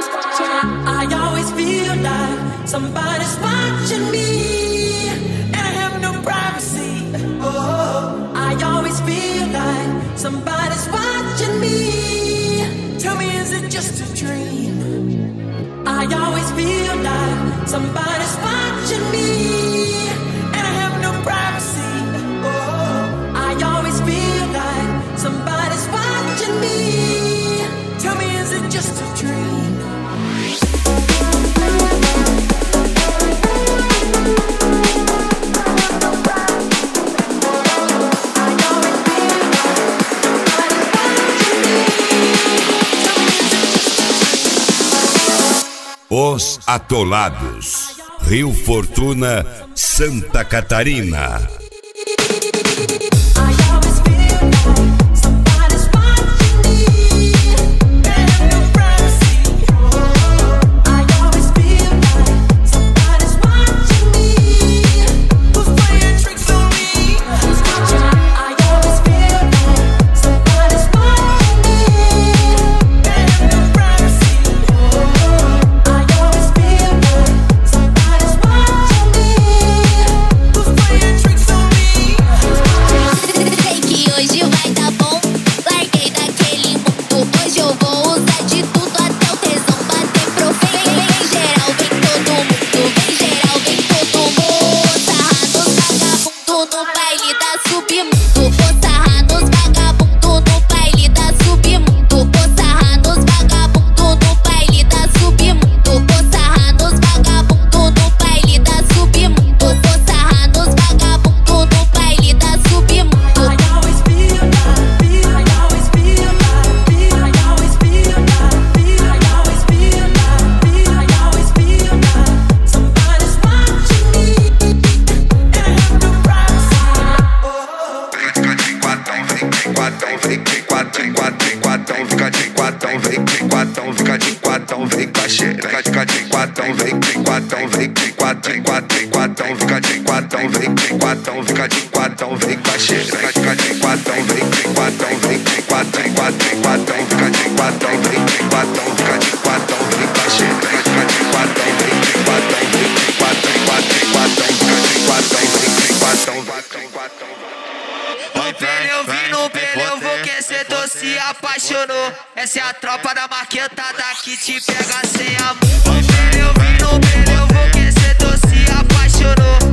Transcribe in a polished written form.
I always feel like somebody's watching me, and I have no privacy. Oh, I always feel like somebody's watching me. Tell me, is it just a dream? I always feel like somebody's watching me, and I have no privacy. Oh, I always feel like somebody's watching me. Tell me, is it just a dream? Os Atolados, Rio Fortuna, Santa Catarina. Se apaixonou, essa é a tropa da marquetada que te pega sem amor. Eu vi no pneu, vou que cê se apaixonou.